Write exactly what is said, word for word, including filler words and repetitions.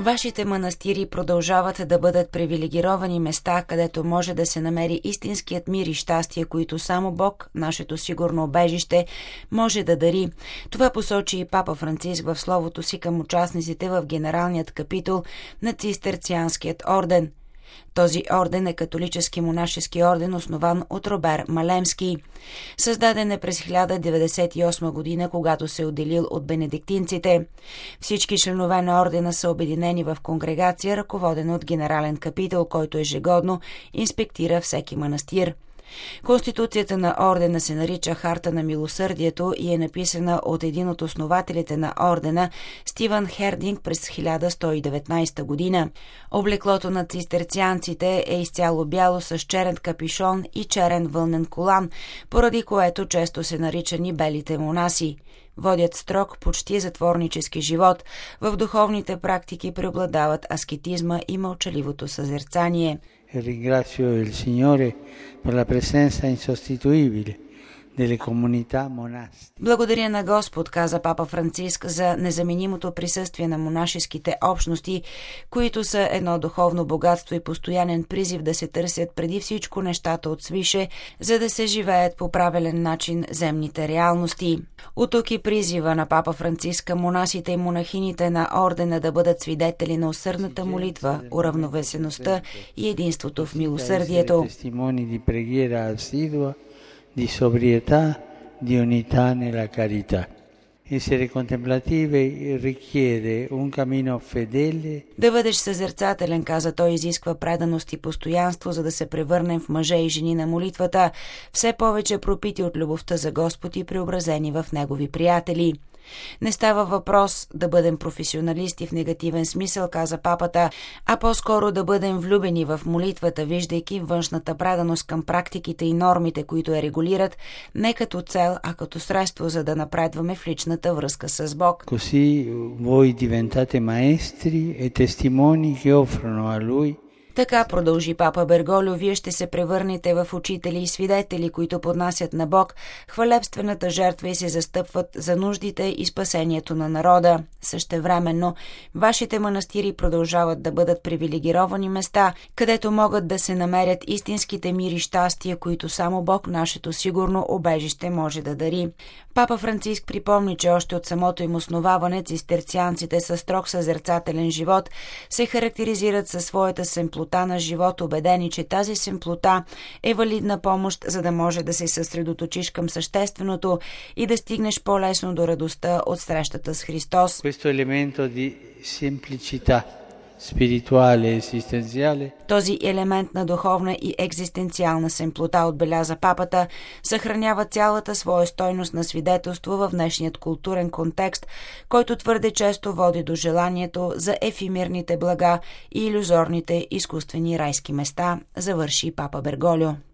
Вашите манастири продължават да бъдат привилегировани места, където може да се намери истинският мир и щастие, които само Бог, нашето сигурно убежище, може да дари. Това посочи и папа Франциск в словото си към участниците в генералният капитул на Цистерцианският орден. Този орден е католически монашески орден, основан от Робер Малемски. Създаден е през хиляда деветдесет и осма година, когато се е отделил от бенедиктинците. Всички членове на ордена са обединени в конгрегация, ръководена от генерален капитул, който ежегодно инспектира всеки манастир. Конституцията на ордена се нарича Харта на милосърдието и е написана от един от основателите на ордена, Стивън Хердинг, през хиляда сто и деветнадесета година. Облеклото на цистерцианците е изцяло бяло с черен капюшон и черен вълнен колан, поради което често се наричани белите монаси. Водят строг, почти затворнически живот. В духовните практики преобладават аскетизма и мълчаливото съзерцание. Ringrazio il Signore per la presenza insostituibile delle comunità monastica. Благодаря на Господ, каза папа Франциск, за незаменимото присъствие на монашеските общности, които са едно духовно богатство и постоянен призив да се търсят преди всичко нещата от свише, за да се живеят по правилен начин земните реалности. От тук и призива на папа Франциска монасите и монахините на ордена да бъдат свидетели на усърдната молитва, уравновесеността и единството в милосърдието. Di sobrietà, di unità nella carità. Essere contemplative richiede un cammino fedele. Да бъдеш съзерцателен, каза той, изисква преданост и постоянство, за да се превърнем в мъже и жени на молитвата, все повече пропити от любовта за Господ и преобразени в Негови приятели. Не става въпрос да бъдем професионалисти в негативен смисъл, каза папата, а по-скоро да бъдем влюбени в молитвата, виждайки външната преданост към практиките и нормите, които я регулират, не като цел, а като средство, за да напредваме в личната връзка с Бог. Così voi diventate maestri e testimoni che offrono a Lui. Така, продължи папа Берголио, вие ще се превърнете в учители и свидетели, които поднасят на Бог хвалебствената жертва и се застъпват за нуждите и спасението на народа. Същевременно, вашите манастири продължават да бъдат привилегировани места, където могат да се намерят истинските мир и щастия, които само Бог, нашето сигурно убежище, може да дари. Папа Франциск припомни, че още от самото им основаване цистерцианците със строг съзерцателен живот се характеризират със своята семплота на живот, убедени, че тази семплота е валидна помощ, за да може да се съсредоточиш към същественото и да стигнеш по-лесно до радостта от срещата с Христос. Questo elemento di semplicità спиритуале, екзистенциале. Този елемент на духовна и екзистенциална семплота, отбеляза папата, съхранява цялата своя стойност на свидетелство в днешният културен контекст, който твърде често води до желанието за ефимерните блага и илюзорните изкуствени райски места, завърши папа Берголио.